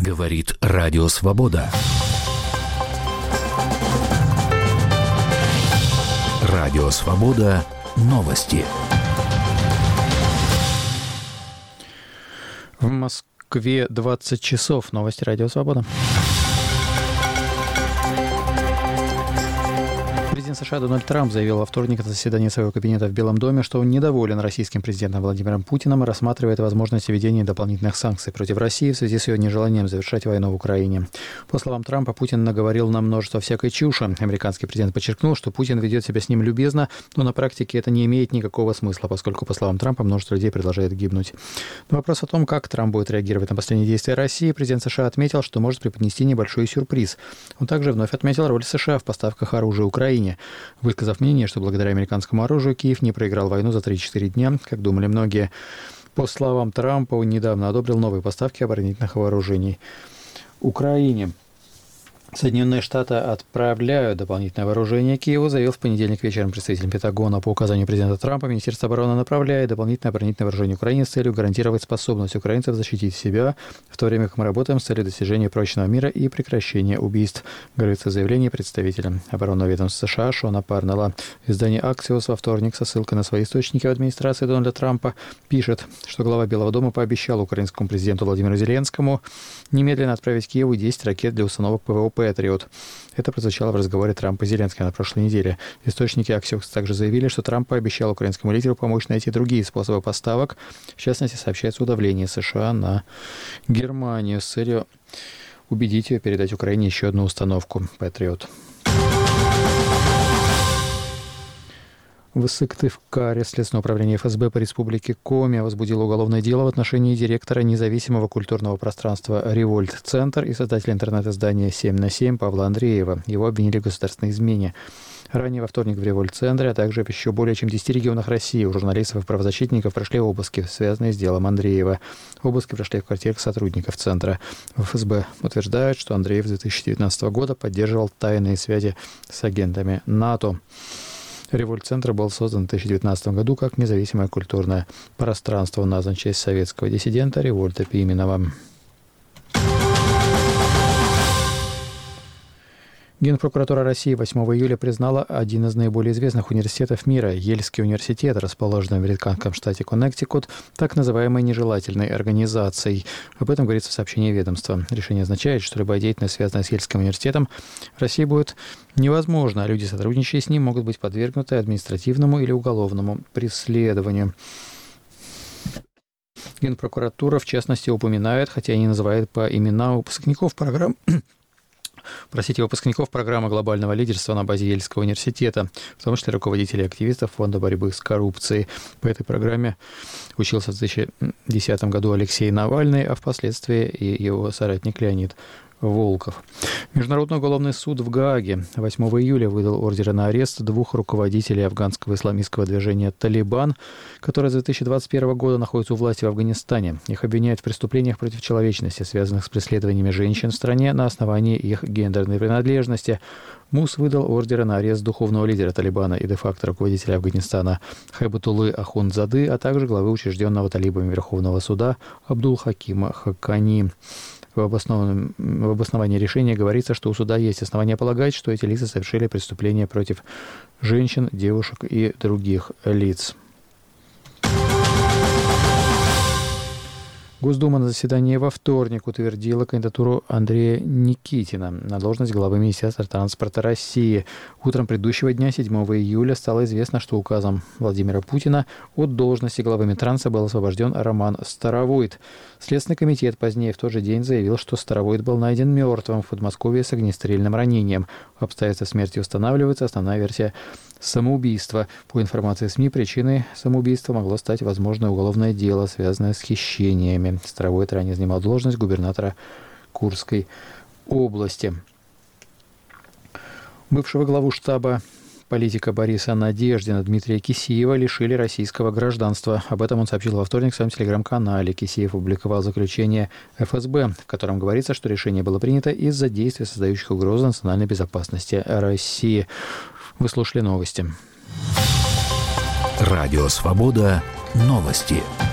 Говорит Радио Свобода. Радио Свобода. Новости. В Москве 20 часов. Новости Радио Свобода. Президент США Дональд Трамп заявил во вторник на заседании своего кабинета в Белом доме, что он недоволен российским президентом Владимиром Путиным и рассматривает возможность введения дополнительных санкций против России в связи с ее нежеланием завершать войну в Украине. По словам Трампа, Путин наговорил нам множество всякой чуши. Американский президент подчеркнул, что Путин ведет себя с ним любезно, но на практике это не имеет никакого смысла, поскольку, по словам Трампа, множество людей продолжает гибнуть. На вопрос о том, как Трамп будет реагировать на последние действия России, президент США отметил, что может преподнести небольшой сюрприз. Он также вновь отметил роль США в поставках оружия Украине, высказав мнение, что благодаря американскому оружию Киев не проиграл войну за 3-4 дня, как думали многие. По словам Трампа, он недавно одобрил новые поставки оборонительных вооружений Украине. Соединенные Штаты отправляют дополнительное вооружение Киеву, заявил в понедельник вечером представитель Пентагона. По указанию президента Трампа Министерство обороны направляет дополнительное оборонительное вооружение Украине с целью гарантировать способность украинцев защитить себя, в то время как мы работаем с целью достижения прочного мира и прекращения убийств, говорится в заявлении представителя оборонного ведомства США Шона Парнелла. Издание Axios во вторник со ссылкой на свои источники в администрации Дональда Трампа пишет, что глава Белого дома пообещал украинскому президенту Владимиру Зеленскому немедленно отправить Киеву 10 ракет для установок ПВО «Патриот». Это прозвучало в разговоре Трампа и Зеленского на прошлой неделе. Источники Axios также заявили, что Трамп пообещал украинскому лидеру помочь найти другие способы поставок. В частности, сообщается о давлении США на Германию с целью убедить ее передать Украине еще одну установку «Патриот». В Сыктывкаре Следственное управление ФСБ по республике Коми возбудило уголовное дело в отношении директора независимого культурного пространства «Револьт-центр» и создателя интернет-издания «7/7» Павла Андреева. Его обвинили в государственной измене. Ранее во вторник в «Револьт-центре», а также в еще более чем 10 регионах России у журналистов и правозащитников прошли обыски, связанные с делом Андреева. Обыски прошли в квартирах сотрудников центра. В ФСБ утверждают, что Андреев с 2019 года поддерживал тайные связи с агентами НАТО. «Револьт-центр» был создан в 2019 году как независимое культурное пространство. Он назван в честь советского диссидента Револьта Пименова. Генпрокуратура России 8 июля признала один из наиболее известных университетов мира, Ельский университет, расположенный в американском штате Коннектикут, так называемой нежелательной организацией. Об этом говорится в сообщении ведомства. Решение означает, что любая деятельность, связанная с Ельским университетом, в России будет невозможна, а люди, сотрудничающие с ним, могут быть подвергнуты административному или уголовному преследованию. Генпрокуратура, в частности, упоминает, хотя и не называет по именам выпускников программ, выпускников программы глобального лидерства на базе Ельского университета, в том числе руководителей и активистов Фонда борьбы с коррупцией. По этой программе учился в 2010 году Алексей Навальный, а впоследствии и его соратник Леонид Волков. Международный уголовный суд в Гааге 8 июля выдал ордеры на арест двух руководителей афганского исламистского движения «Талибан», которые с 2021 года находятся у власти в Афганистане. Их обвиняют в преступлениях против человечности, связанных с преследованиями женщин в стране на основании их гендерной принадлежности. МУС выдал ордеры на арест духовного лидера Талибана и де-факто руководителя Афганистана Хайбатуллы Ахундзады, а также главы учрежденного талибами Верховного суда Абдул-Хакима Хакани. В обосновании решения говорится, что у суда есть основания полагать, что эти лица совершили преступления против женщин, девушек и других лиц. Госдума на заседании во вторник утвердила кандидатуру Андрея Никитина на должность главы Министерства транспорта России. Утром предыдущего дня, 7 июля, стало известно, что указом Владимира Путина от должности главы Минтранса был освобожден Роман Старовойт. Следственный комитет позднее в тот же день заявил, что Старовойт был найден мертвым в Подмосковье с огнестрельным ранением. Обстоятельства смерти устанавливаются, основная версия – самоубийство. По информации СМИ, причиной самоубийства могло стать возможное уголовное дело, связанное с хищениями. Старовойт ранее занимал должность губернатора Курской области. Бывшего главу штаба политика Бориса Надеждина Дмитрия Кисеева лишили российского гражданства. Об этом он сообщил во вторник в своем телеграм-канале. Кисеев опубликовал заключение ФСБ, в котором говорится, что решение было принято из-за действий, создающих угрозу национальной безопасности России. Вы слушали новости. Радио Свобода. Новости.